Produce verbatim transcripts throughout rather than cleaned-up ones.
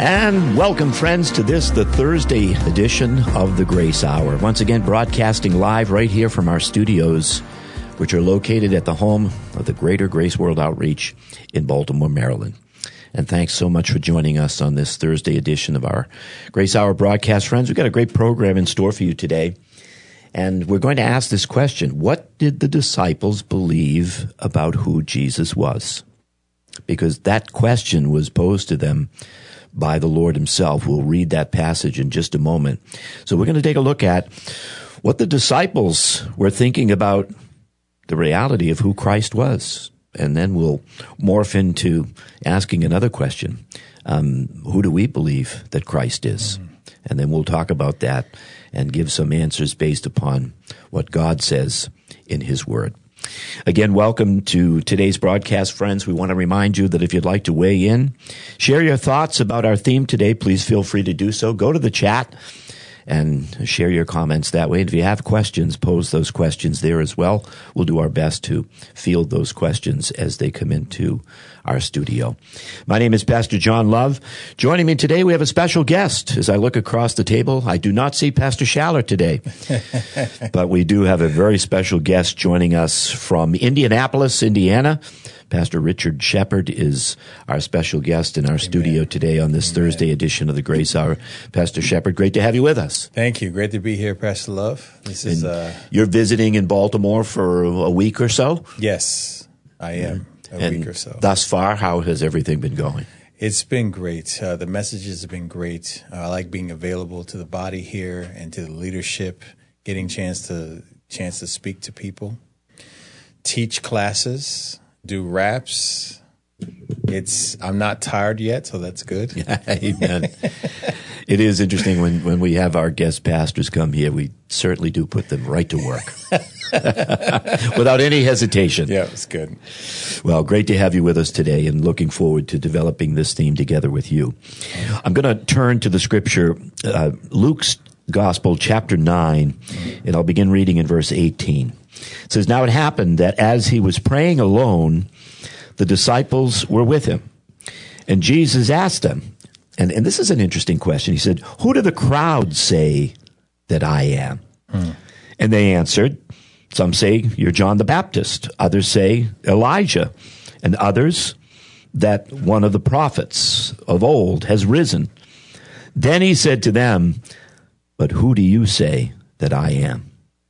And welcome, friends, to this, the Thursday edition of the Grace Hour. Once again, broadcasting live right here from our studios, which are located at the home of the Greater Grace World Outreach in Baltimore, Maryland. And thanks so much for joining us on this Thursday edition of our Grace Hour broadcast. Friends, we've got a great program in store for you today. And we're going to ask this question: what did the disciples believe about who Jesus was? Because that question was posed to them by the Lord himself. We'll read that passage in just a moment. So we're going to take a look at what the disciples were thinking about the reality of who Christ was. And then we'll morph into asking another question. Um, who do we believe that Christ is? Mm-hmm. And then we'll talk about that and give some answers based upon what God says in his word. Again, welcome to today's broadcast, friends. We want to remind you that if you'd like to weigh in, share your thoughts about our theme today, please feel free to do so. Go to the chat and share your comments that way. And if you have questions, pose those questions there as well. We'll do our best to field those questions as they come into our studio. My name is Pastor John Love. Joining me today, we have a special guest. As I look across the table, I do not see Pastor Schaller today, but we do have a very special guest joining us from Indianapolis, Indiana. Pastor Richard Shepard is our special guest in our Amen. studio today on this Amen. Thursday edition of the Grace Hour. Pastor Shepard, great to have you with us. Thank you. Great to be here, Pastor Love. This is uh, you're visiting in Baltimore for a week or so? Yes, I am. A and week or so. Thus far, how has everything been going? It's been great. Uh, the messages have been great. Uh, I like being available to the body here and to the leadership, getting chance to chance to speak to people, teach classes, do raps. It's I'm not tired yet, so that's good. Amen. It is interesting when, when we have our guest pastors come here, we certainly do put them right to work without any hesitation. Yeah, it's good. Well, great to have you with us today and looking forward to developing this theme together with you. I'm going to turn to the scripture, uh, Luke's Gospel, chapter nine, and I'll begin reading in verse eighteen. It says, "Now it happened that as he was praying alone, the disciples were with him. And Jesus asked them," and, and this is an interesting question. He said, "Who do the crowd say that I am?" Hmm. And they answered, "Some say you're John the Baptist. Others say Elijah. And others that one of the prophets of old has risen." Then he said to them, "But who do you say that I am?"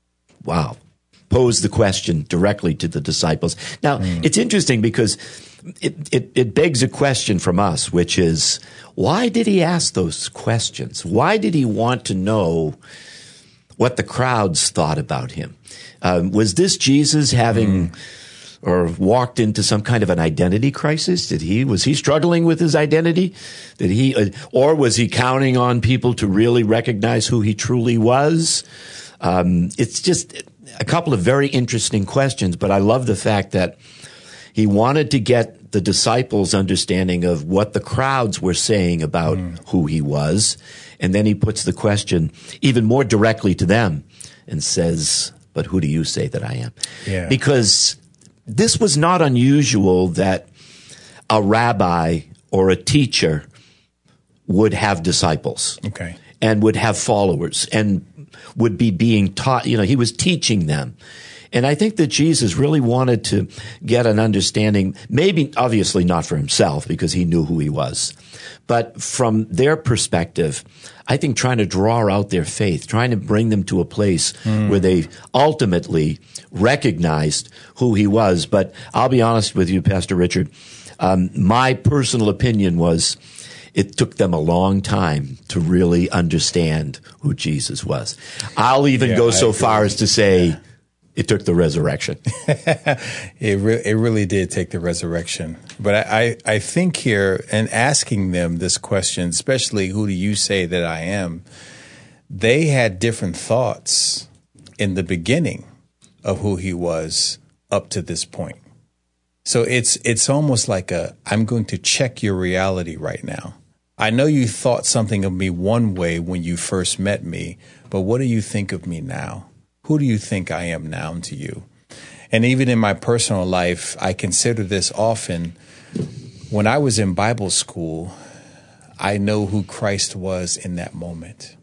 Wow. Pose the question directly to the disciples. Now, mm. it's interesting because it, it, it begs a question from us, which is, why did he ask those questions? Why did he want to know what the crowds thought about him? Um, was this Jesus having mm. or walked into some kind of an identity crisis? Did he, was he struggling with his identity? Did he, uh, or was he counting on people to really recognize who he truly was? Um, it's just a couple of very interesting questions, but I love the fact that he wanted to get the disciples' understanding of what the crowds were saying about mm. who he was. And then he puts the question even more directly to them and says, "But who do you say that I am?" Yeah. Because this was not unusual that a rabbi or a teacher would have disciples. Okay. And would have followers and would be being taught, you know, he was teaching them. And I think that Jesus really wanted to get an understanding, maybe obviously not for himself because he knew who he was, but from their perspective, I think trying to draw out their faith, trying to bring them to a place mm. where they ultimately recognized who he was. But I'll be honest with you, Pastor Richard, um, my personal opinion was it took them a long time to really understand who Jesus was. I'll even yeah, go so far as to say yeah. it took the resurrection. it, re- it really did take the resurrection. But I, I, I think here, in asking them this question, especially who do you say that I am, they had different thoughts in the beginning of who he was up to this point. So it's it's almost like a, I'm going to check your reality right now. I know you thought something of me one way when you first met me, but what do you think of me now? Who do you think I am now to you? And even in my personal life, I consider this often. When I was in Bible school, I know who Christ was in that moment.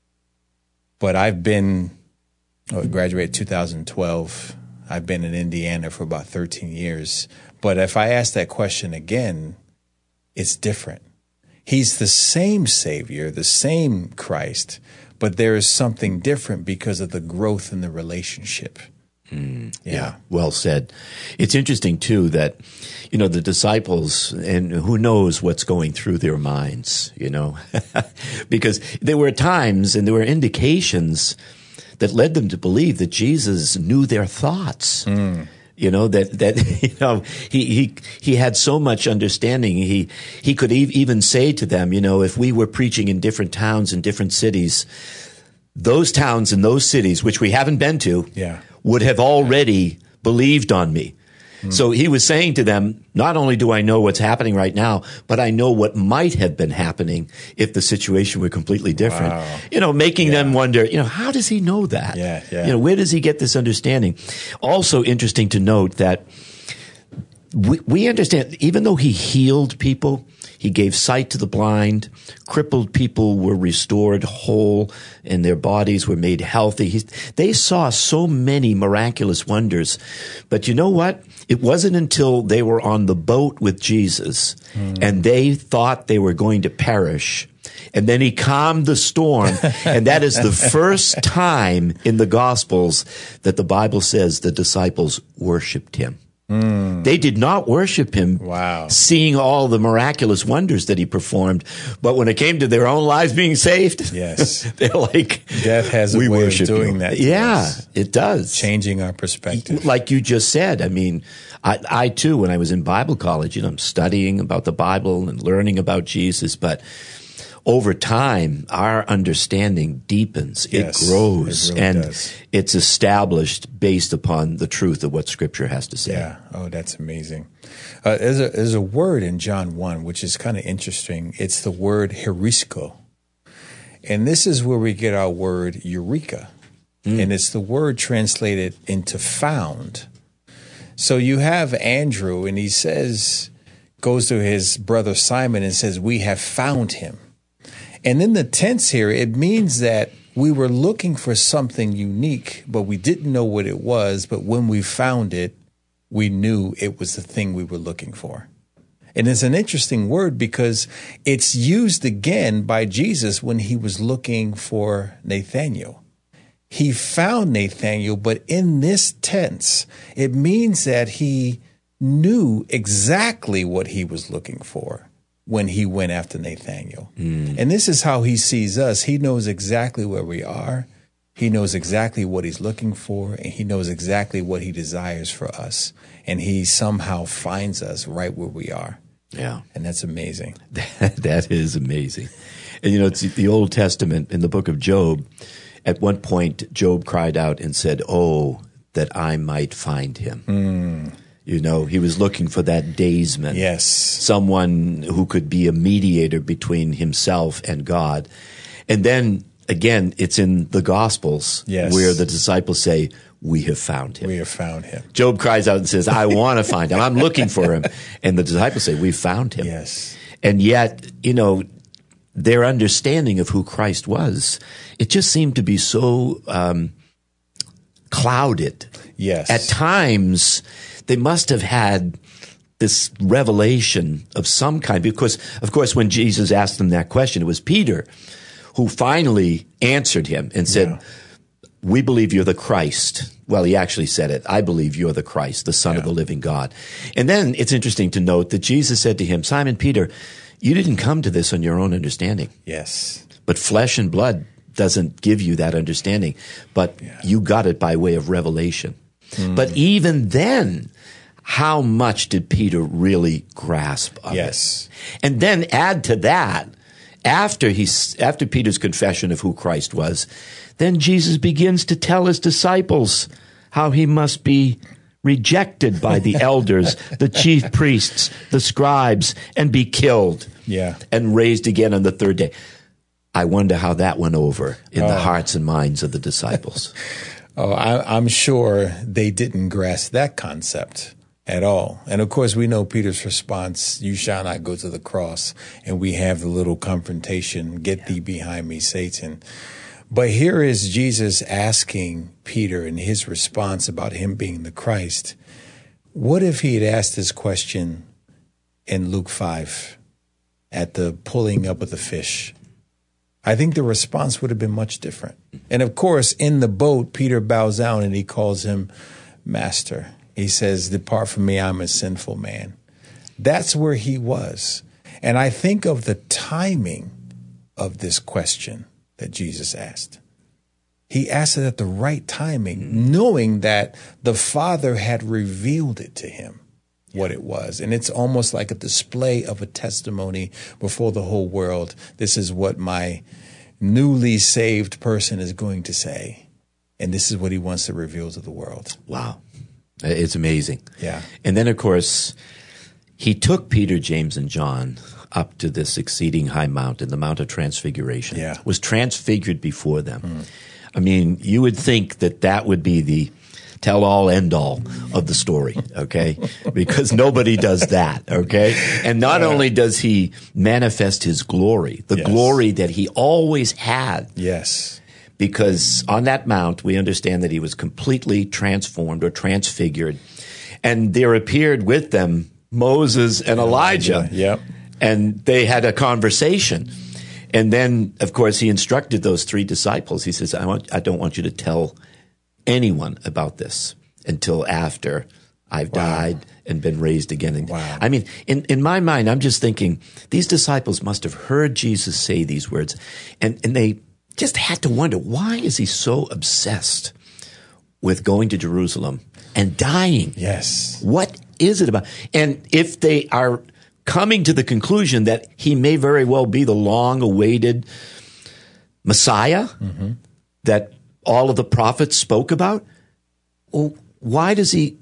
But I've been, oh, I graduated two thousand twelve. I've been in Indiana for about thirteen years. But if I ask that question again, it's different. He's the same Savior, the same Christ, but there is something different because of the growth in the relationship. Mm, yeah. yeah, well said. It's interesting, too, that, you know, the disciples, and who knows what's going through their minds, you know, because there were times and there were indications that led them to believe that Jesus knew their thoughts. Mm. You know, that, that, you know, he, he, he had so much understanding. He, he could e- even say to them, you know, if we were preaching in different towns and different cities, those towns and those cities, which we haven't been to, yeah. would have already believed on me. Mm. So he was saying to them, not only do I know what's happening right now, but I know what might have been happening if the situation were completely different. Wow. You know, making yeah. them wonder, you know, how does he know that? Yeah, yeah. You know, where does he get this understanding? Also interesting to note that we, we understand, even though he healed people, he gave sight to the blind, crippled people were restored whole, and their bodies were made healthy. He, they saw so many miraculous wonders. But you know what? It wasn't until they were on the boat with Jesus mm. and they thought they were going to perish. And then he calmed the storm. And that is the first time in the Gospels that the Bible says the disciples worshiped him. Mm. They did not worship him, wow. seeing all the miraculous wonders that he performed. But when it came to their own lives being saved, yes, they're like, death has a we way worship of doing you. that. Yeah, us. It does. Changing our perspective. Like you just said, I mean, I, I too, when I was in Bible college, you know, I'm studying about the Bible and learning about Jesus, but over time, our understanding deepens, yes, it grows, it really and does. It's established based upon the truth of what Scripture has to say. Yeah. Oh, that's amazing. Uh, there's, a, there's a word in John one, which is kind of interesting. It's the word herisko. And this is where we get our word eureka. Mm. And it's the word translated into found. So you have Andrew, and he says, goes to his brother Simon and says, we have found him. And in the tense here, it means that we were looking for something unique, but we didn't know what it was. But when we found it, we knew it was the thing we were looking for. And it's an interesting word because it's used again by Jesus when he was looking for Nathanael. He found Nathanael, but in this tense, it means that he knew exactly what he was looking for when he went after Nathanael. Mm. And this is how he sees us. He knows exactly where we are. He knows exactly what he's looking for, and he knows exactly what he desires for us. And he somehow finds us right where we are. Yeah. And that's amazing. That is amazing. And, you know, it's the Old Testament in the book of Job. At one point, Job cried out and said, oh, that I might find him. Mm. You know, he was looking for that daysman. Yes. Someone who could be a mediator between himself and God. And then, again, it's in the Gospels yes. where the disciples say, we have found him. We have found him. Job cries out and says, I want to find him. I'm looking for him. And the disciples say, we found him. Yes. And yet, you know, their understanding of who Christ was, it just seemed to be so um, clouded. Yes. At times, they must have had this revelation of some kind, because, of course, when Jesus asked them that question, it was Peter who finally answered him and said, yeah. we believe you're the Christ. Well, he actually said it. I believe you're the Christ, the Son yeah. of the living God. And then it's interesting to note that Jesus said to him, Simon Peter, you didn't come to this on your own understanding. Yes. But flesh and blood doesn't give you that understanding, but yeah. you got it by way of revelation. Mm. But even then, how much did Peter really grasp of yes. it? And then add to that, after he, after Peter's confession of who Christ was, then Jesus begins to tell his disciples how he must be rejected by the elders, the chief priests, the scribes, and be killed yeah. and raised again on the third day. I wonder how that went over in oh. the hearts and minds of the disciples. Oh, I, I'm sure they didn't grasp that concept at all. And of course, we know Peter's response, you shall not go to the cross. And we have the little confrontation, get yeah. thee behind me, Satan. But here is Jesus asking Peter in his response about him being the Christ. What if he had asked this question in Luke five at the pulling up of the fish? I think the response would have been much different. And of course, in the boat, Peter bows down and he calls him Master. He says, depart from me, I'm a sinful man. That's where he was. And I think of the timing of this question that Jesus asked. He asked it at the right timing, knowing that the Father had revealed it to him, what it was. And it's almost like a display of a testimony before the whole world. This is what my newly saved person is going to say. And this is what he wants to reveal to the world. Wow. It's amazing. Yeah. And then, of course, he took Peter, James, and John up to this exceeding high mountain, the Mount of Transfiguration. Yeah. Was transfigured before them. Mm. I mean, you would think that that would be the tell-all, end-all of the story, okay? Because nobody does that, okay? And not uh, only does he manifest his glory, the yes. glory that he always had. Yes. Because on that mount, we understand that he was completely transformed or transfigured. And there appeared with them Moses and Elijah. Yep. And they had a conversation. And then, of course, he instructed those three disciples. He says, I want, I don't want you to tell anyone about this until after I've wow. died and been raised again. And wow. I mean, in, in my mind, I'm just thinking these disciples must have heard Jesus say these words, and, and they just had to wonder, why is he so obsessed with going to Jerusalem and dying? Yes. What is it about? And if they are coming to the conclusion that he may very well be the long-awaited Messiah mm-hmm. that all of the prophets spoke about, well, why does he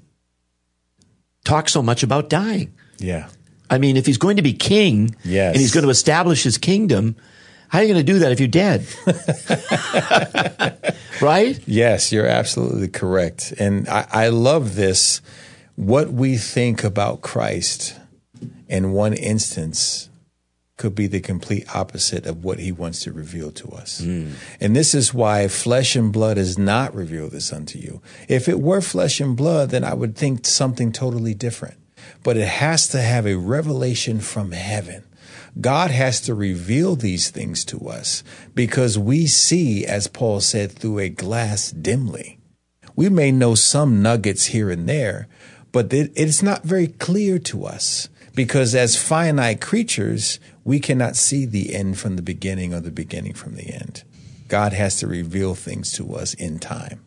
talk so much about dying? Yeah. I mean, if he's going to be king yes. and he's going to establish his kingdom, how are you going to do that if you're dead? Right? Yes, you're absolutely correct. And I, I love this. What we think about Christ in one instance could be the complete opposite of what he wants to reveal to us. Mm. And this is why flesh and blood has not revealed this unto you. If it were flesh and blood, then I would think something totally different. But it has to have a revelation from heaven. God has to reveal these things to us because we see, as Paul said, through a glass dimly. We may know some nuggets here and there, but it's not very clear to us because as finite creatures, we cannot see the end from the beginning or the beginning from the end. God has to reveal things to us in time.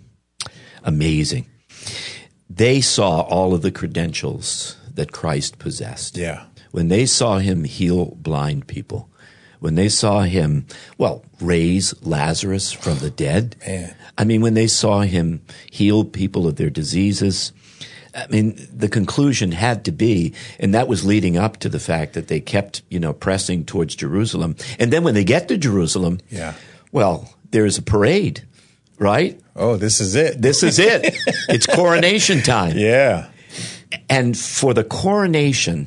Amazing. They saw all of the credentials that Christ possessed. Yeah. When they saw him heal blind people, when they saw him, well, raise Lazarus from the dead. Man. I mean, when they saw him heal people of their diseases, I mean, the conclusion had to be, and that was leading up to the fact that they kept, you know, pressing towards Jerusalem. And then when they get to Jerusalem, yeah. well, there's a parade, right? Oh, this is it. This is it. It's coronation time. Yeah. And for the coronation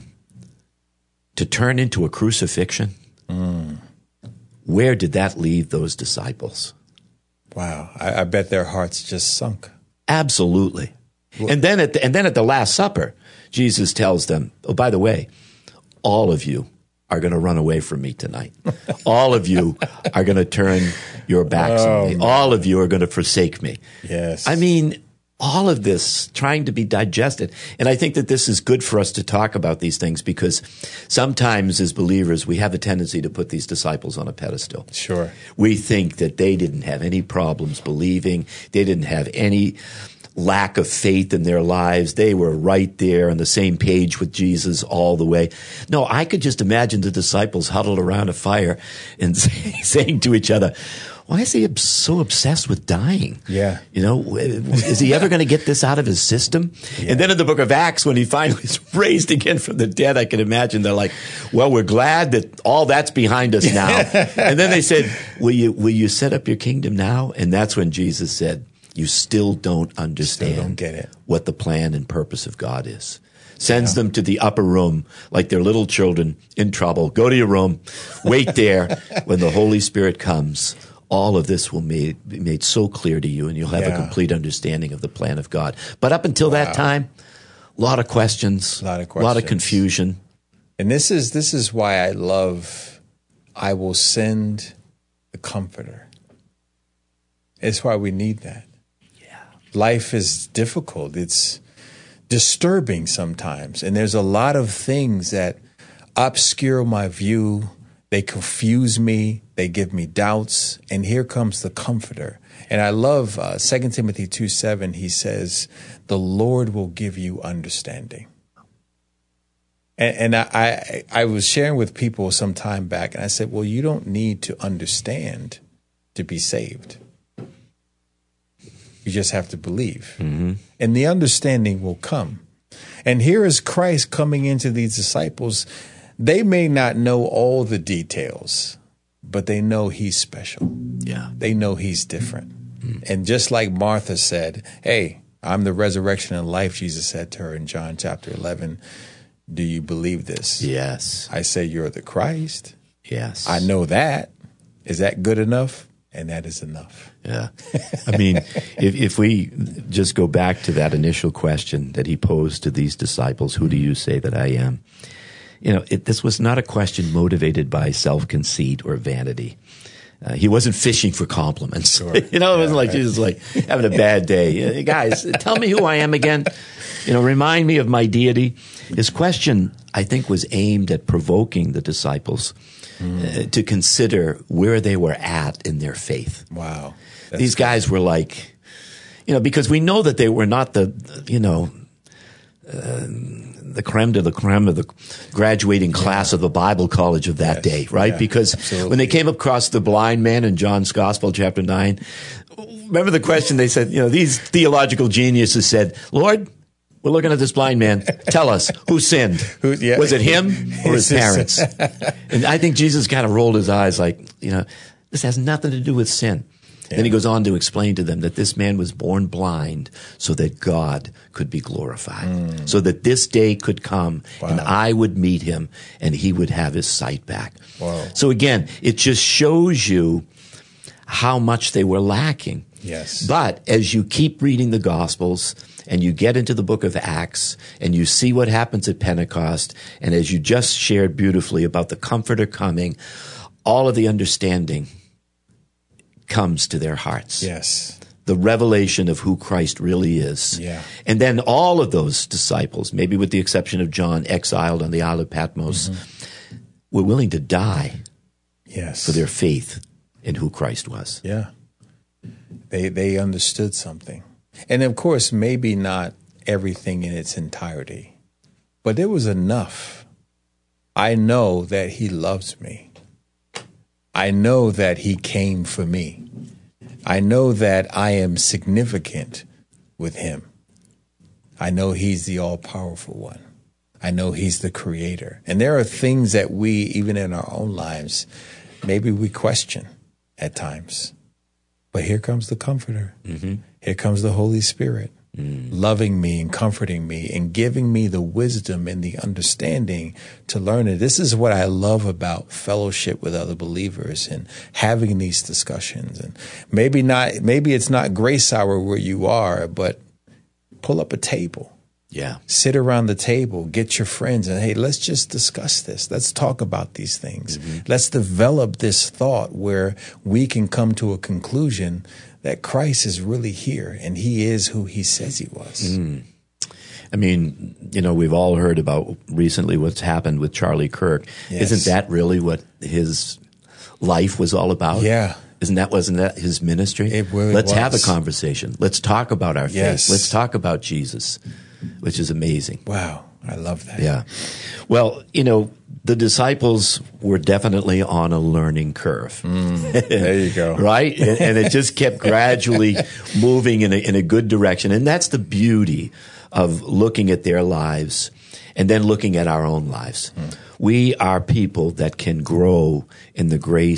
to turn into a crucifixion, mm. where did that leave those disciples? Wow. I, I bet their hearts just sunk. Absolutely. Well, and then at the, and then at the Last Supper, Jesus tells them, oh, by the way, all of you are going to run away from me tonight. All of you are going to turn your backs oh, on me. Man. All of you are going to forsake me. Yes. I mean, all of this trying to be digested. And I think that this is good for us to talk about these things because sometimes as believers, we have a tendency to put these disciples on a pedestal. Sure. We think that they didn't have any problems believing. They didn't have any lack of faith in their lives. They were right there on the same page with Jesus all the way. No, I could just imagine the disciples huddled around a fire and saying to each other, why is he so obsessed with dying? Yeah. You know, is he ever going to get this out of his system? Yeah. And then in the book of Acts, when he finally is raised again from the dead, I can imagine they're like, well, we're glad that all that's behind us now. And then they said, will you, will you set up your kingdom now? And that's when Jesus said, you still don't understand Still don't get it. what the plan and purpose of God is. Sends them to the upper room like they're little children in trouble. Go to your room. Wait there. When the Holy Spirit comes, all of this will made, be made so clear to you, and you'll have Yeah. a complete understanding of the plan of God. But up until Wow. that time, a lot of questions, A lot of a lot of questions. confusion. And this is this is why I love I will send the Comforter. It's why we need that. Yeah. Life is difficult. It's disturbing sometimes. And there's a lot of things that obscure my view. They confuse me. They give me doubts. And here comes the Comforter. And I love uh, Second Timothy two seven. He says, the Lord will give you understanding. And, and I, I, I was sharing with people some time back, and I said, well, you don't need to understand to be saved. You just have to believe. Mm-hmm. And the understanding will come. And here is Christ coming into these disciples. They may not know all the details, but they know he's special. Yeah. They know he's different. Mm-hmm. And just like Martha said, hey, I'm the resurrection and life, Jesus said to her in John chapter eleven. Do you believe this? Yes. I say you're the Christ. Yes. I know that. Is that good enough? And that is enough. Yeah. I mean, if, if we just go back to that initial question that he posed to these disciples, who do you say that I am? You know, it, this was not a question motivated by self-conceit or vanity. Uh, he wasn't fishing for compliments. Sure. you know, it wasn't Yeah, like right. Jesus like having a bad day. Uh, Guys, tell me who I am again. You know, remind me of my deity. His question, I think, was aimed at provoking the disciples mm. uh, to consider where they were at in their faith. Wow. That's These guys were like, you know, because we know that they were not the, you know, uh, the creme de la creme of the graduating class yeah. of the Bible college of that Yes. day, right? Yeah, because absolutely. when they came across the blind man in John's Gospel, chapter nine, remember the question they said, you know, these theological geniuses said, Lord, we're looking at this blind man. Tell us, who sinned? Who, yeah. Was it him or his parents? And I think Jesus kind of rolled his eyes like, you know, this has nothing to do with sin. Yeah. Then he goes on to explain to them that this man was born blind so that God could be glorified, mm. so that this day could come wow. and I would meet him and he would have his sight back. Wow. So again, it just shows you how much they were lacking. Yes. But as you keep reading the Gospels and you get into the book of Acts and you see what happens at Pentecost, and as you just shared beautifully about the Comforter coming, all of the understanding comes to their hearts. Yes. The revelation of who Christ really is. Yeah. And then all of those disciples, maybe with the exception of John, exiled on the Isle of Patmos, mm-hmm. were willing to die yes. for their faith in who Christ was. Yeah. They they understood something. And of course, maybe not everything in its entirety, but there was enough. I know that he loves me. I know that he came for me. I know that I am significant with him. I know he's the all-powerful one. I know he's the creator. And there are things that we, even in our own lives, maybe we question at times. But here comes the Comforter. Mm-hmm. Here comes the Holy Spirit, mm. loving me and comforting me and giving me the wisdom and the understanding to learn it. This is what I love about fellowship with other believers and having these discussions. And maybe not, maybe it's not Grace Hour where you are, but pull up a table. Yeah. Sit around the table, get your friends, and hey, let's just discuss this. Let's talk about these things. Mm-hmm. Let's develop this thought where we can come to a conclusion that Christ is really here and he is who he says he was. Mm. I mean, you know, we've all heard about recently what's happened with Charlie Kirk. Yes. Isn't that really what his life was all about? Yeah. Isn't that, wasn't that his ministry? It really Let's was. have a conversation. Let's talk about our Yes. faith. Let's talk about Jesus, which is amazing. Wow. I love that. Yeah. Well, you know, the disciples were definitely on a learning curve. Mm, there you go. Right? And, and it just kept gradually moving in a, in a good direction. And that's the beauty of looking at their lives and then looking at our own lives. Mm. We are people that can grow in the grace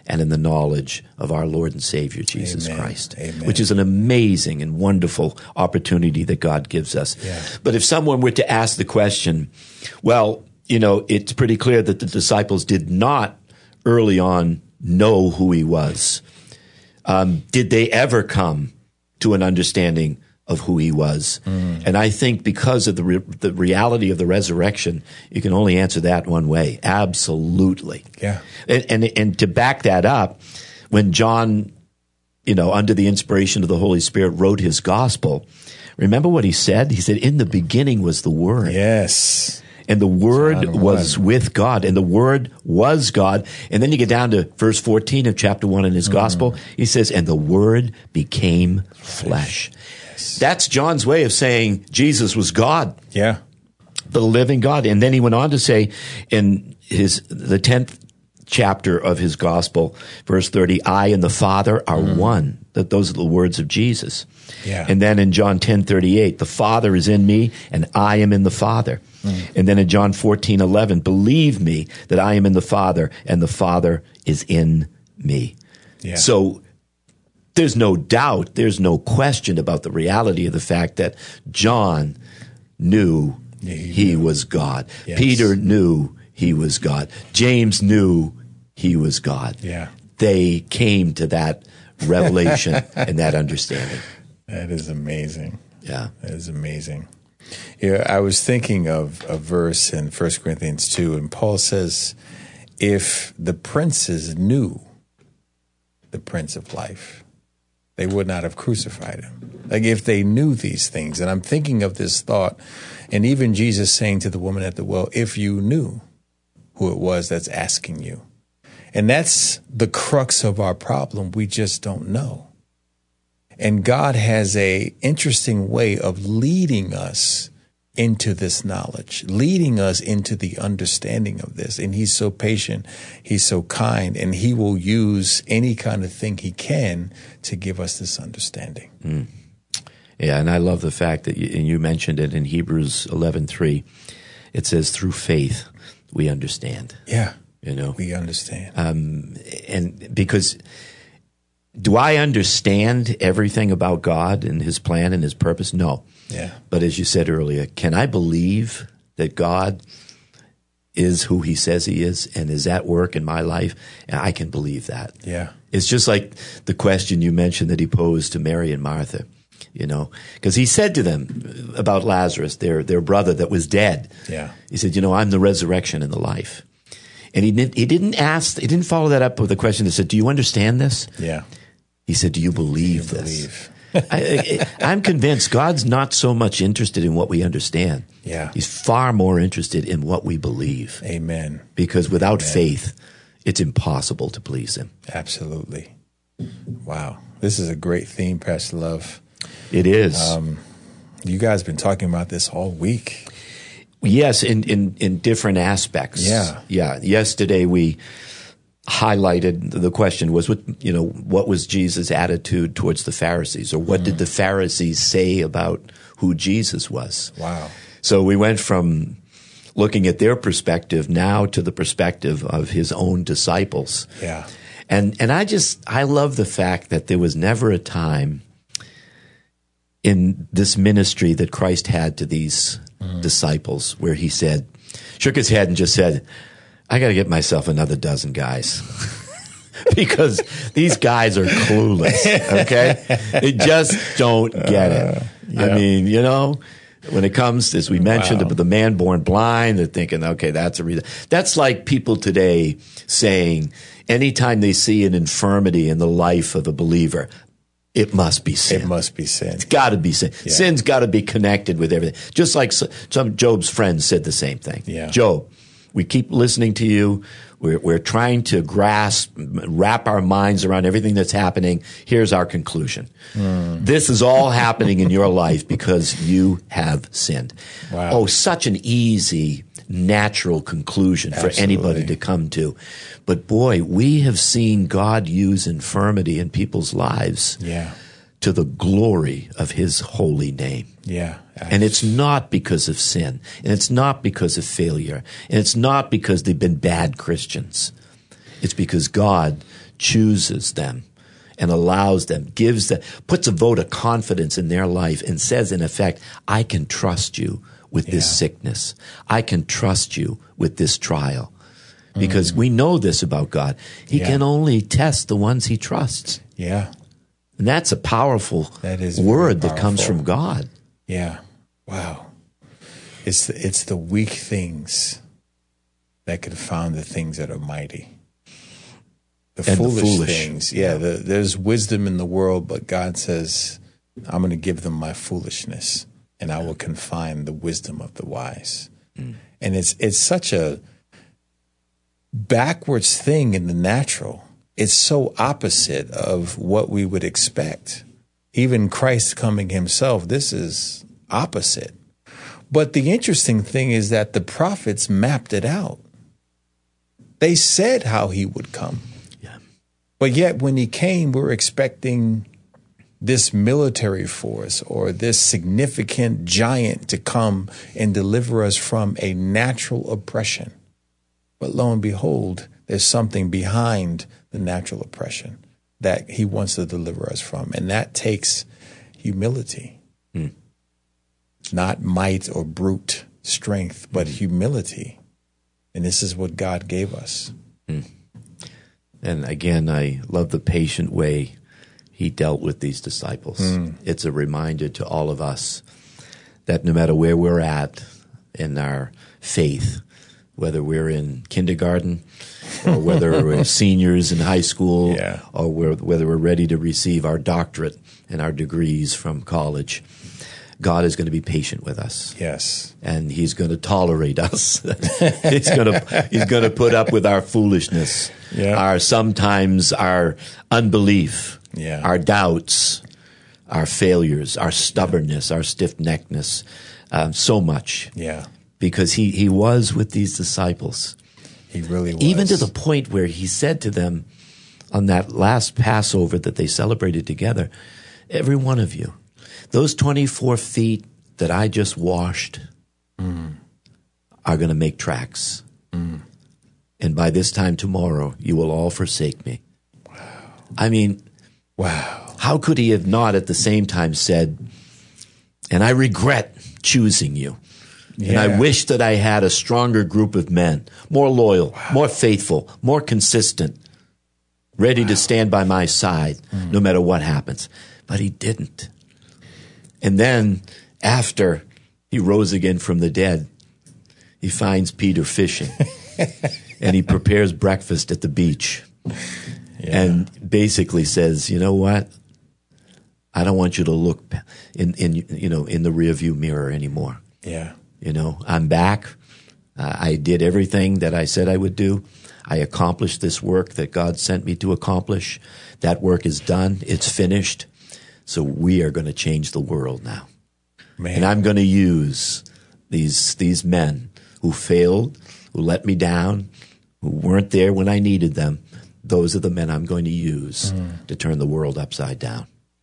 and in the knowledge of our Lord and Savior, Jesus Amen. Christ, Amen. which is an amazing and wonderful opportunity that God gives us. Yeah. But if someone were to ask the question, well, you know, it's pretty clear that the disciples did not early on know who he was. Um, did they ever come to an understanding of who he was? Mm. And I think because of the re- the reality of the resurrection, you can only answer that one way. Absolutely. Yeah. And, and, and to back that up, when John, you know, under the inspiration of the Holy Spirit wrote his gospel, remember what he said? He said, in the beginning was the Word. Yes. And the Word John was one. with God, and the Word was God. And then you get down to verse fourteen of chapter one in his mm. gospel. He says, and the Word became flesh. Yes. That's John's way of saying Jesus was God. Yeah. The living God. And then he went on to say in his the tenth chapter of his gospel, verse thirty, I and the Father are mm. one. That those are the words of Jesus. Yeah. And then in John ten thirty-eight, the Father is in me and I am in the Father. Mm. And then in John fourteen eleven, believe me that I am in the Father and the Father is in me. Yeah. So there's no doubt, there's no question about the reality of the fact that John knew yeah, he, he knew. was God. Yes. Peter knew he was God. James knew he was God. Yeah. They came to that revelation and that understanding. That is amazing. Yeah. That is amazing. Yeah, I was thinking of a verse in First Corinthians two, and Paul says, if the princes knew the Prince of Life, they would not have crucified him. Like if they knew these things. And I'm thinking of this thought, and even Jesus saying to the woman at the well, if you knew who it was that's asking you. And that's the crux of our problem. We just don't know. And God has a interesting way of leading us into this knowledge, leading us into the understanding of this. And he's so patient, he's so kind, and he will use any kind of thing he can to give us this understanding. Mm. Yeah, and I love the fact that you, and you mentioned it in Hebrews eleven three. It says, through faith, we understand. Yeah, you know, we understand. Um, and because do I understand everything about God and his plan and his purpose? No. Yeah. But as you said earlier, can I believe that God is who he says he is and is at work in my life? And I can believe that. Yeah. It's just like the question you mentioned that he posed to Mary and Martha, you know, because he said to them about Lazarus, their their brother that was dead. Yeah. He said, you know, I'm the resurrection and the life. And he didn't, he didn't ask, he didn't follow that up with a question that said, do you understand this? Yeah. He said, do you believe do you this? Believe? I, I, I'm convinced God's not so much interested in what we understand. Yeah. He's far more interested in what we believe. Amen. Because without Amen. faith, it's impossible to please him. Absolutely. Wow. This is a great theme, Pastor Love. It is. Um, you guys have been talking about this all week. Yes, in, in, in different aspects. Yeah. Yeah. Yesterday we highlighted, the question was, what, you know, what was Jesus' attitude towards the Pharisees, or what mm. did the Pharisees say about who Jesus was? Wow. So we went from looking at their perspective now to the perspective of his own disciples. Yeah. And and I just, I love the fact that there was never a time in this ministry that Christ had to these mm. disciples where he said, shook his head and just said, I got to get myself another dozen guys because these guys are clueless, okay? They just don't get it. Uh, yeah. I mean, you know, when it comes, as we mentioned, wow. the man born blind, they're thinking, okay, that's a reason. That's like people today saying anytime they see an infirmity in the life of a believer, it must be sin. It must be sin. It's got to be sin. Yeah. Sin's got to be connected with everything. Just like some Job's friends said the same thing. Yeah. Job, we keep listening to you. We're, we're trying to grasp, wrap our minds around everything that's happening. Here's our conclusion. Mm. This is all happening in your life because you have sinned. Wow. Oh, such an easy, natural conclusion for Absolutely. anybody to come to. But boy, we have seen God use infirmity in people's lives. Yeah. To the glory of his holy name. Yeah. And it's not because of sin. And it's not because of failure. And it's not because they've been bad Christians. It's because God chooses them and allows them, gives them, puts a vote of confidence in their life and says, in effect, I can trust you with this Yeah. sickness. I can trust you with this trial. Because mm. we know this about God. He yeah. can only test the ones he trusts. Yeah. And that's a powerful that is word powerful. that comes from God. Yeah. Wow. It's the, it's the weak things that confound the things that are mighty. The and foolish, the foolish things. Yeah, the, there's wisdom in the world, but God says, I'm going to give them my foolishness, and I will confine the wisdom of the wise. Mm. And it's it's such a backwards thing in the natural. It's so opposite of what we would expect. Even Christ coming himself, this is opposite. But the interesting thing is that the prophets mapped it out. They said how he would come. Yeah. But yet when he came, we're expecting this military force or this significant giant to come and deliver us from a natural oppression. But lo and behold, there's something behind the natural oppression that he wants to deliver us from. And that takes humility. Mm. Not might or brute strength, but mm. humility. And this is what God gave us. Mm. And again, I love the patient way he dealt with these disciples. Mm. It's a reminder to all of us that no matter where we're at in our faith, whether we're in kindergarten or whether we're seniors in high school yeah. or we're, whether we're ready to receive our doctorate and our degrees from college, God is going to be patient with us. Yes. And he's going to tolerate us. he's going to he's going to put up with our foolishness, yeah. our sometimes our unbelief, yeah. our doubts, our failures, our stubbornness, our stiff-neckedness, um, so much. Yeah. Because he, he was with these disciples. He really was. Even to the point where he said to them on that last Passover that they celebrated together, every one of you, those twenty-four feet that I just washed mm. are going to make tracks. Mm. And by this time tomorrow, you will all forsake me. Wow. I mean, wow. How could he have not at the same time said, and I regret choosing you. Yeah. And I wish that I had a stronger group of men, more loyal, wow. more faithful, more consistent, ready wow. to stand by my side mm. no matter what happens. But he didn't. And then after he rose again from the dead, he finds Peter fishing and he prepares breakfast at the beach yeah. and basically says, you know what? I don't want you to look in, in, you know, in the rearview mirror anymore. Yeah. You know, I'm back. Uh, I did everything that I said I would do. I accomplished this work that God sent me to accomplish. That work is done. It's finished. So we are going to change the world now. Man. And I'm going to use these these men who failed, who let me down, who weren't there when I needed them. Those are the men I'm going to use mm. to turn the world upside down.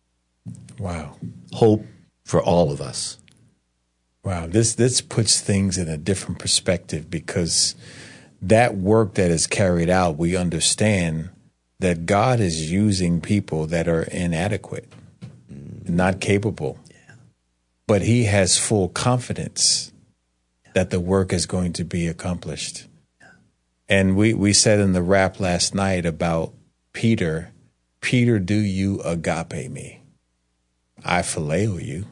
Wow. Hope for all of us. Wow, this this puts things in a different perspective because that work that is carried out, we understand that God is using people that are inadequate, mm. not capable. Yeah. But he has full confidence yeah. that the work is going to be accomplished. Yeah. And we, we said in the rap last night about Peter, Peter, do you agape me? I phileo you.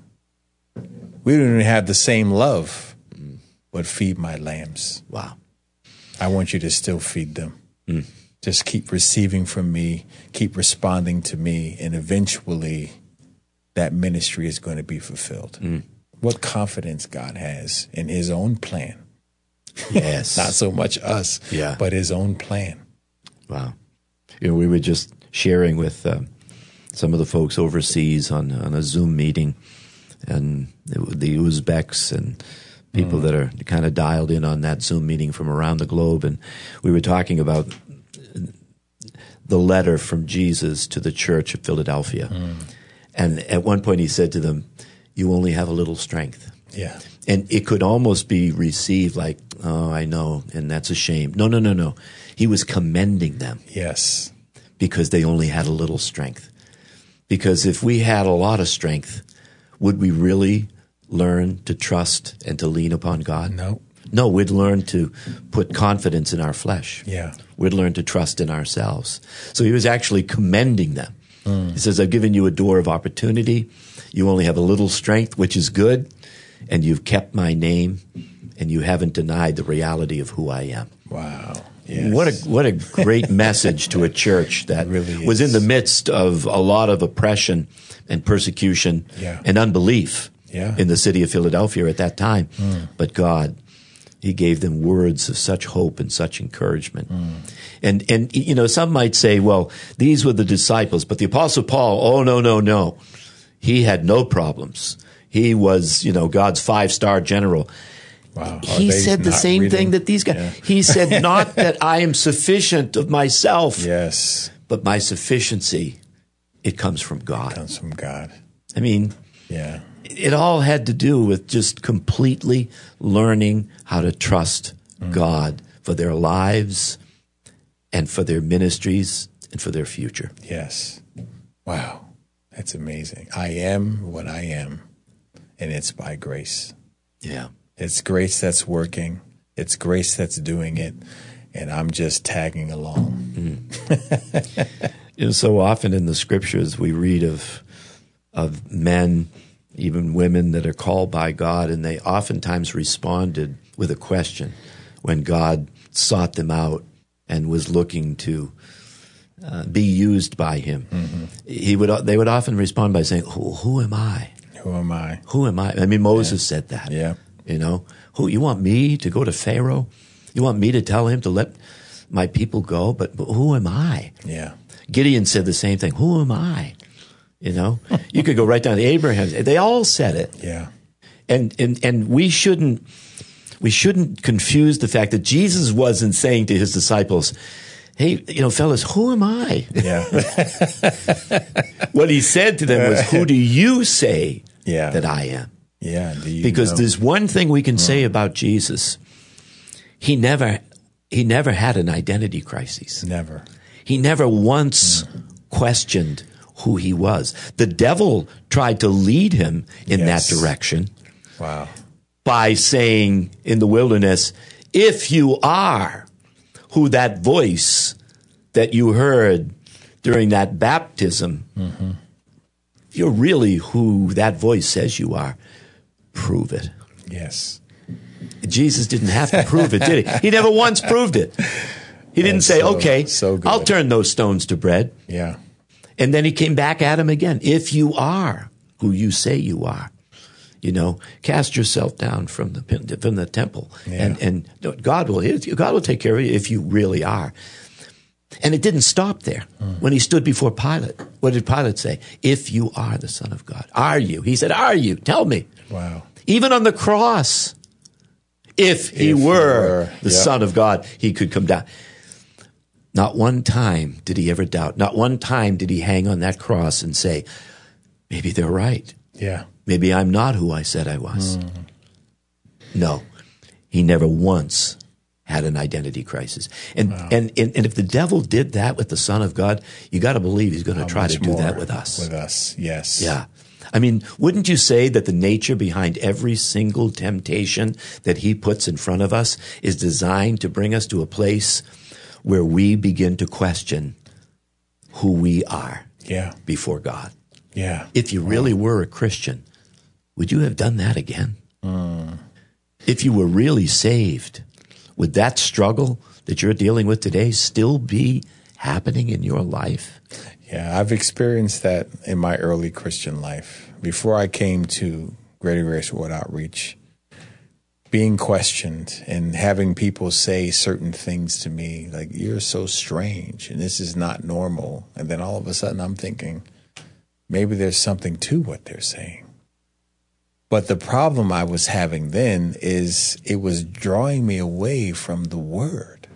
We don't even have the same love, mm. but feed my lambs. Wow. I want you to still feed them. Mm. Just keep receiving from me, keep responding to me, and eventually that ministry is going to be fulfilled. Mm. What confidence God has in his own plan. Yes. Not so much us, yeah. but his own plan. Wow. You know, we were just sharing with uh, some of the folks overseas on, on a Zoom meeting, and the Uzbeks and people mm. that are kind of dialed in on that Zoom meeting from around the globe. And we were talking about the letter from Jesus to the church of Philadelphia. Mm. And at one point he said to them, you only have a little strength. Yeah. And it could almost be received like, oh, I know, and that's a shame. No, no, no, no. He was commending them. Yes. because they only had a little strength. Because if we had a lot of strength, would we really learn to trust and to lean upon God? No. No, we'd learn to put confidence in our flesh. Yeah. We'd learn to trust in ourselves. So he was actually commending them. Mm. He says, I've given you a door of opportunity. You only have a little strength, which is good, and you've kept my name, and you haven't denied the reality of who I am. Wow. Yes. What a what a great message to a church that really was in the midst of a lot of oppression and persecution yeah. and unbelief yeah. in the city of Philadelphia at that time. Mm. But God, he gave them words of such hope and such encouragement. Mm. And, and, you know, some might say, well, these were the disciples, but the Apostle Paul, oh, no, no, no. He had no problems. He was, you know, God's five-star general. Wow. He said the same reading? thing that these guys. Yeah. He said, not that I am sufficient of myself. Yes. But my sufficiency, it comes from God. It comes from God. I mean, yeah. It all had to do with just completely learning how to trust mm. God for their lives and for their ministries and for their future. Yes. Wow. That's amazing. I am what I am, and it's by grace. Yeah. It's grace that's working. It's grace that's doing it, and I'm just tagging along. Mm. You know, so often in the scriptures we read of of men, even women that are called by God, and they oftentimes responded with a question when God sought them out and was looking to uh, be used by Him. Mm-hmm. He would they would often respond by saying, "Who, who am I? Who am I? Who am I?" I mean, Moses yeah. said that. Yeah. You know, who you want me to go to Pharaoh? You want me to tell him to let my people go? But, but who am I? Yeah. Gideon said the same thing. Who am I? You know, you could go right down to Abraham. They all said it. Yeah. And and and we shouldn't we shouldn't confuse the fact that Jesus wasn't saying to his disciples, "Hey, you know, fellas, who am I?" Yeah. What he said to them was, "Who do you say yeah. that I am?" Yeah, do you because know? There's one thing we can say about Jesus. He never he never had an identity crisis. Never. He never once mm. questioned who he was. The devil tried to lead him in yes. that direction. Wow. By saying in the wilderness, if you are who that voice that you heard during that baptism, mm-hmm. if you're really who that voice says you are, prove it. Yes. Jesus didn't have to prove it, did he? He never once proved it. He didn't That's say, so, okay, so good. I'll turn those stones to bread. Yeah. And then he came back at him again. If you are who you say you are, you know, cast yourself down from the from the temple, yeah. and and God will God will take care of you if you really are. And it didn't stop there. Mm. When he stood before Pilate, what did Pilate say? If you are the Son of God, are you? He said, "Are you? Tell me." Wow. Even on the cross, if he if were, were the yep. Son of God, he could come down. Not one time did he ever doubt. Not one time did he hang on that cross and say, maybe they're right. Yeah. Maybe I'm not who I said I was. Mm. No, he never once had an identity crisis. And, wow. and, and and if the devil did that with the Son of God, you got to believe he's going to try to do that with us. With us, yes. Yeah. I mean, wouldn't you say that the nature behind every single temptation that he puts in front of us is designed to bring us to a place where we begin to question who we are yeah. before God? Yeah. If you really wow. were a Christian, would you have done that again? Mm. If you were really saved, would that struggle that you're dealing with today still be happening in your life? Yeah, I've experienced that in my early Christian life. Before I came to Greater Grace World Outreach, being questioned and having people say certain things to me, like, you're so strange and this is not normal. And then all of a sudden I'm thinking, maybe there's something to what they're saying. But the problem I was having then is it was drawing me away from the Word.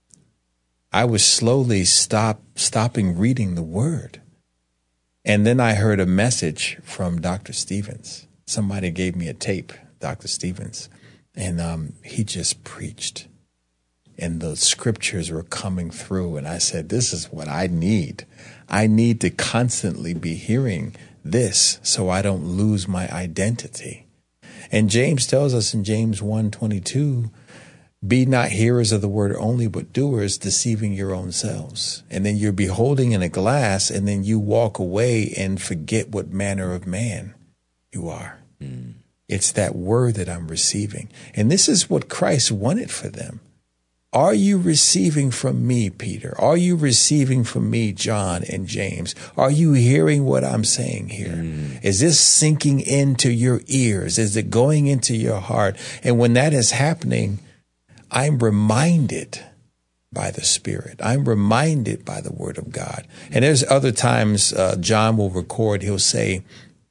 I was slowly stop stopping reading the Word. And then I heard a message from Doctor Stevens. Somebody gave me a tape, Doctor Stevens, and um, he just preached. and the scriptures were coming through. And I said, this is what I need. I need to constantly be hearing this so I don't lose my identity. And James tells us in James one twenty-two, be not hearers of the word only, but doers, deceiving your own selves. And then you're beholding in a glass, and then you walk away and forget what manner of man you are. Mm. It's that word that I'm receiving. And this is what Christ wanted for them. Are you receiving from me, Peter? Are you receiving from me, John and James? Are you hearing what I'm saying here? Mm. Is this sinking into your ears? Is it going into your heart? And when that is happening, I'm reminded by the Spirit. I'm reminded by the Word of God. And there's other times uh, John will record, he'll say,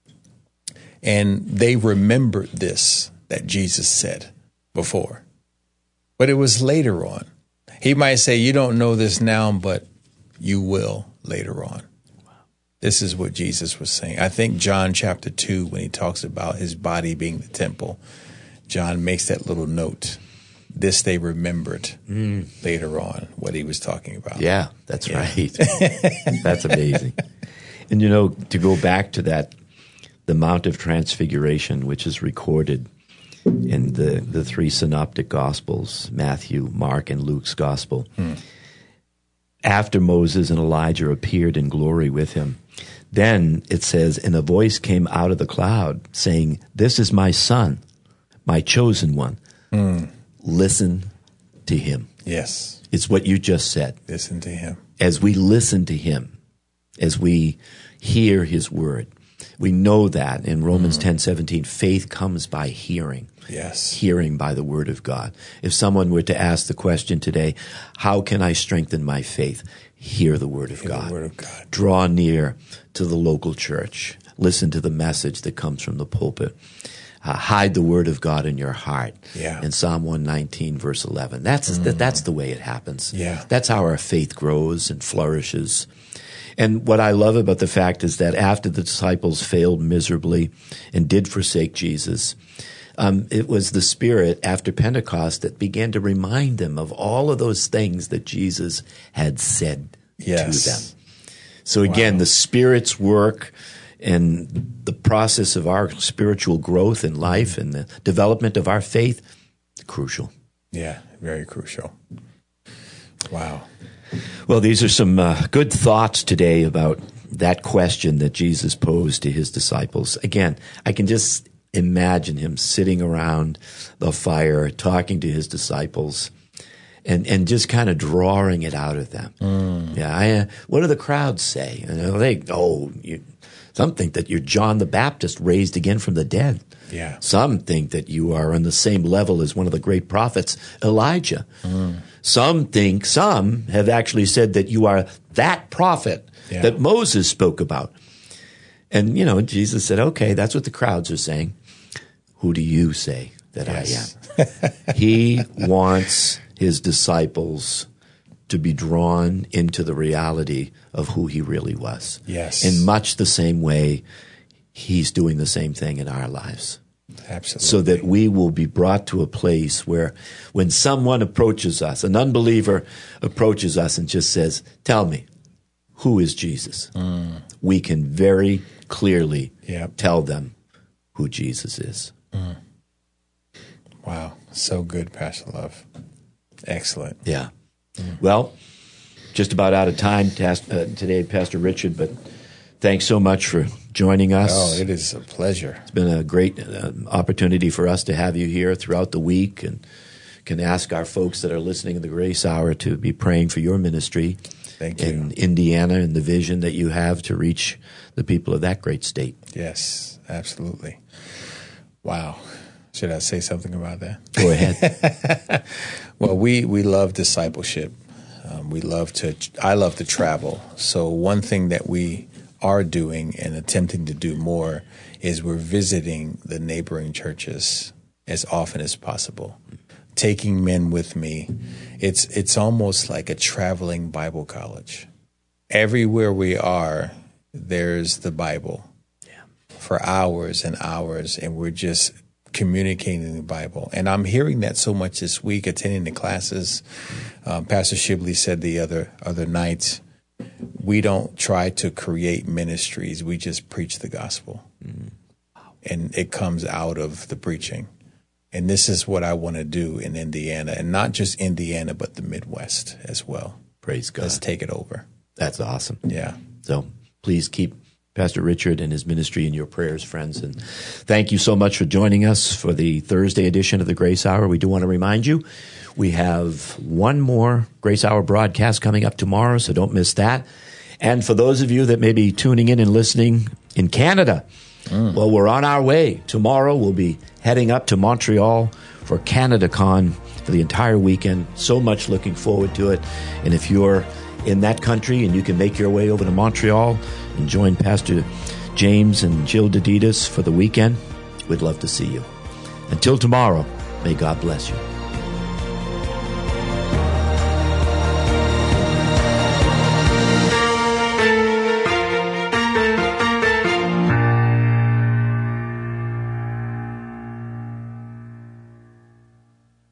and they remembered this that Jesus said before. But it was later on. He might say, you don't know this now, but you will later on. Wow. This is what Jesus was saying. I think John chapter two, when he talks about his body being the temple, John makes that little note. This they remembered mm. later on what he was talking about. Yeah, that's yeah. right. That's amazing. And, you know, to go back to that, the Mount of Transfiguration, which is recorded in the, the three synoptic Gospels, Matthew, Mark, and Luke's Gospel. Hmm. After Moses and Elijah appeared in glory with him, then it says, and a voice came out of the cloud saying, this is my son, my chosen one. Hmm. Listen to him. Yes. It's what you just said. Listen to him. As we listen to him, as we hear his word, we know that in Romans mm. ten seventeen, faith comes by hearing. Yes. Hearing by the word of God. If someone were to ask the question today, how can I strengthen my faith? Hear the word of hear God. The word of God. Draw near to the local church. Listen to the message that comes from the pulpit. Uh, hide the word of God in your heart. Yeah. In Psalm one nineteen, verse eleven. That's, mm. that, that's the way it happens. Yeah. That's how our faith grows and flourishes. And what I love about the fact is that after the disciples failed miserably and did forsake Jesus, um, it was the Spirit after Pentecost that began to remind them of all of those things that Jesus had said yes. to them. So again, wow. the Spirit's work and the process of our spiritual growth in life and the development of our faith, crucial. Yeah, very crucial. Wow. Well, these are some uh, good thoughts today about that question that Jesus posed to his disciples. Again, I can just imagine him sitting around the fire, talking to his disciples, and, and just kind of drawing it out of them. Mm. Yeah, I, uh, what do the crowds say? You know, they, oh, you, some think that you're John the Baptist raised again from the dead. Yeah. Some think that you are on the same level as one of the great prophets, Elijah. Mm. Some think, some have actually said that you are that prophet yeah. that Moses spoke about. And, you know, Jesus said, okay, that's what the crowds are saying. Who do you say that yes. I am? He wants his disciples to be drawn into the reality of who he really was. Yes. In much the same way, he's doing the same thing in our lives. Absolutely. So that we will be brought to a place where when someone approaches us, an unbeliever approaches us and just says, tell me, who is Jesus? Mm. We can very clearly yep. tell them who Jesus is. Mm. Wow. So good, Pastor Love. Excellent. Yeah. Mm. Well, just about out of time today, Pastor Richard, but thanks so much for joining us. Oh, it is a pleasure. It's been a great uh, opportunity for us to have you here throughout the week, and can ask our folks that are listening to the Grace Hour to be praying for your ministry Thank you. in Indiana and the vision that you have to reach the people of that great state. Yes, absolutely. Wow. Should I say something about that? Go ahead. Well, we, we love discipleship. Um, we love to, I love to travel. So one thing that we are doing and attempting to do more is we're visiting the neighboring churches as often as possible, taking men with me. It's it's almost like a traveling Bible college. Everywhere we are, there's the Bible yeah. for hours and hours, and we're just communicating the Bible. And I'm hearing that so much this week, attending the classes. Um, Pastor Shibley said the other other night, we don't try to create ministries. We just preach the gospel. Mm-hmm. And it comes out of the preaching. And this is what I want to do in Indiana, and not just Indiana, but the Midwest as well. Praise God. Let's take it over. That's awesome. Yeah. So please keep Pastor Richard and his ministry in your prayers, friends. And thank you so much for joining us for the Thursday edition of the Grace Hour. We do want to remind you, we have one more Grace Hour broadcast coming up tomorrow, so don't miss that. And for those of you that may be tuning in and listening in Canada, mm. well, we're on our way. Tomorrow we'll be heading up to Montreal for CanadaCon for the entire weekend. So much looking forward to it. And if you're in that country and you can make your way over to Montreal and join Pastor James and Jill Deditas for the weekend, we'd love to see you. Until tomorrow, may God bless you.